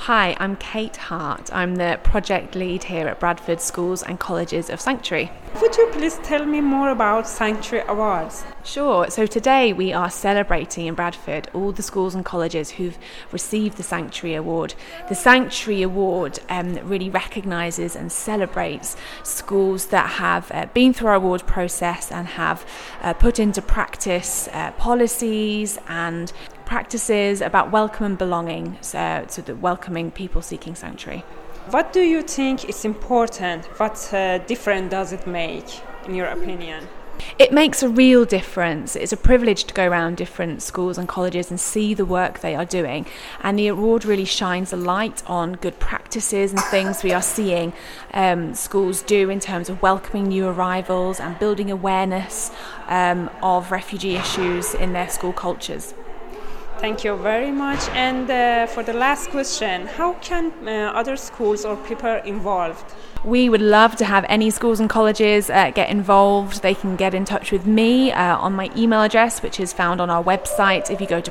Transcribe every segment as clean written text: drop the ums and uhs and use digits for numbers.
Hi, I'm Kate Hart. I'm the project lead here at Bradford Schools and Colleges of Sanctuary. Would you please tell me more about Sanctuary Awards? Sure. So today we are celebrating in Bradford all the schools and colleges who've received the Sanctuary Award. The Sanctuary Award really recognises and celebrates schools that have been through our award process and have put into practice policies and practices about welcome and belonging, so the welcoming people seeking sanctuary. What do you think is important? What difference does it make, in your opinion? It makes a real difference. It's a privilege to go around different schools and colleges and see the work they are doing. And the award really shines a light on good practices and things we are seeing schools do in terms of welcoming new arrivals and building awareness of refugee issues in their school cultures. Thank you very much. And for the last question, how can other schools or people involved? We would love to have any schools and colleges get involved. They can get in touch with me on my email address, which is found on our website. If you go to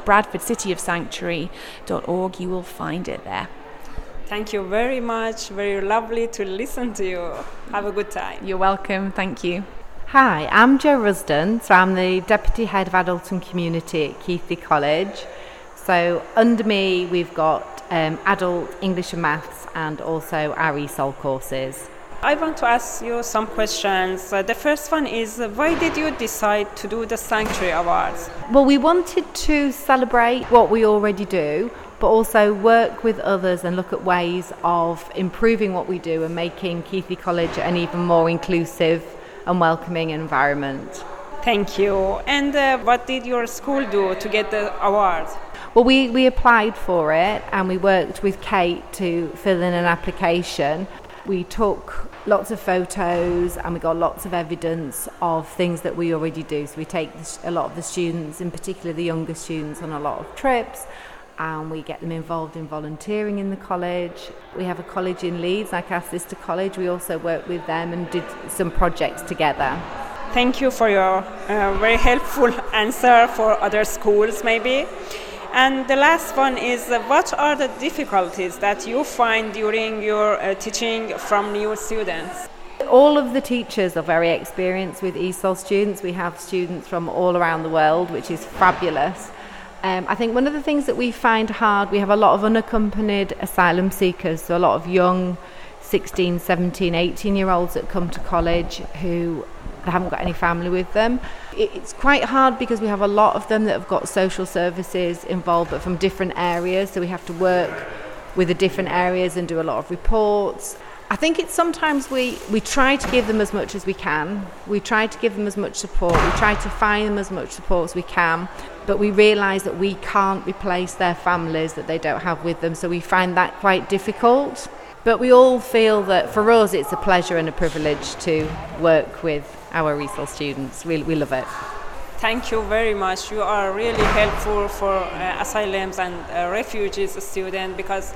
bradfordcityofsanctuary.org, you will find it there. Thank you very much. Very lovely to listen to you. Have a good time. You're welcome. Thank you. Hi, I'm Jo Rusden, so I'm the Deputy Head of Adult and Community at Keighley College. So under me we've got adult English and Maths and also our ESOL courses. I want to ask you some questions. The first one is, why did you decide to do the Sanctuary Awards? Well, we wanted to celebrate what we already do, but also work with others and look at ways of improving what we do and making Keighley College an even more inclusive and welcoming environment. Thank you. And what did your school do to get the award? Well, we applied for it and we worked with Kate to fill in an application. We took lots of photos and we got lots of evidence of things that we already do. So we take a lot of the students, in particular the younger students, on a lot of trips, and we get them involved in volunteering in the college. We have a college in Leeds, like our sister college. We also worked with them and did some projects together. Thank you for your very helpful answer for other schools maybe. And the last one is, what are the difficulties that you find during your teaching from new students? All of the teachers are very experienced with ESOL students. We have students from all around the world, which is fabulous. I think one of the things that we find hard, we have a lot of unaccompanied asylum seekers, so a lot of young 16, 17, 18-year-olds that come to college who haven't got any family with them. It's quite hard because we have a lot of them that have got social services involved, but from different areas, so we have to work with the different areas and do a lot of reports. I think it's sometimes we try to give them as much as we can. We try to give them as much support. We try to find them as much support as we can, but we realise that we can't replace their families that they don't have with them, so we find that quite difficult. But we all feel that for us it's a pleasure and a privilege to work with our ESOL students. We love it. Thank you very much. You are really helpful for asylums and refugees students, because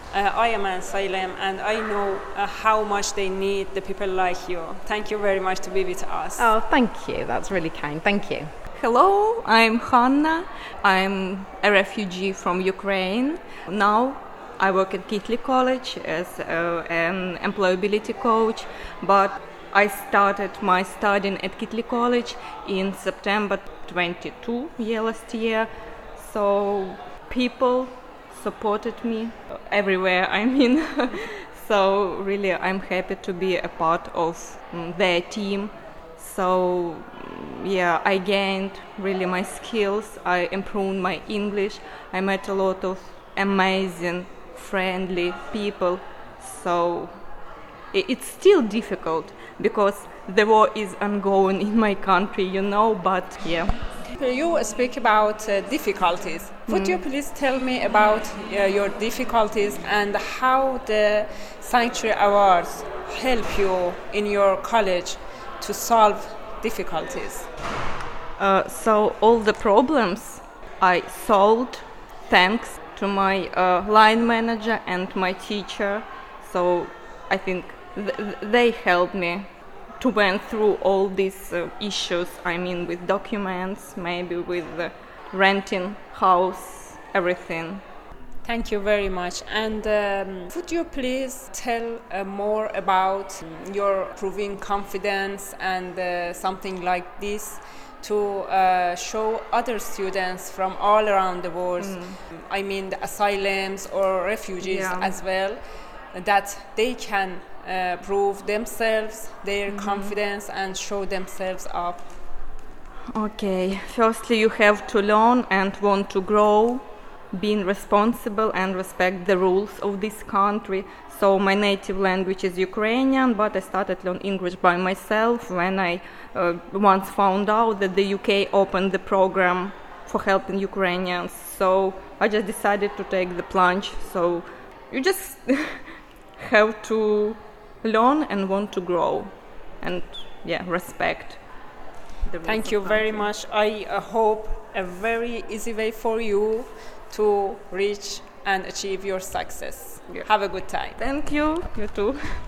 I am an asylum and I know how much they need the people like you. Thank you very much to be with us. Oh, thank you. That's really kind. Thank you. Hello, I'm Hanna. I'm a refugee from Ukraine. Now I work at Keighley College as an employability coach, but I started my studying at Keighley College in September 22 last year. So people supported me everywhere, so really I'm happy to be a part of their team. So yeah, I gained really my skills, I improved my English, I met a lot of amazing, friendly people. So it's still difficult because the war is ongoing in my country, but yeah. You speak about difficulties. Would you please tell me about your difficulties and how the Sanctuary Awards help you in your college to solve difficulties? So all the problems I solved thanks to my line manager and my teacher. So I think they helped me to went through all these issues, with documents, maybe with renting house, everything. Thank you very much. And would you please tell more about your proving confidence and something like this to show other students from all around the world, I mean the asylums or refugees as well, that they can prove themselves, their confidence, and show themselves up? Okay, firstly you have to learn and want to grow, being responsible and respect the rules of this country. So my native language is Ukrainian, but I started to learn English by myself when I once found out that the UK opened the program for helping Ukrainians. So I just decided to take the plunge. So you just have to learn and want to grow and respect the rules. Thank you very much. I hope a very easy way for you to reach and achieve your success. Yeah. Have a good time. Thank you. You too.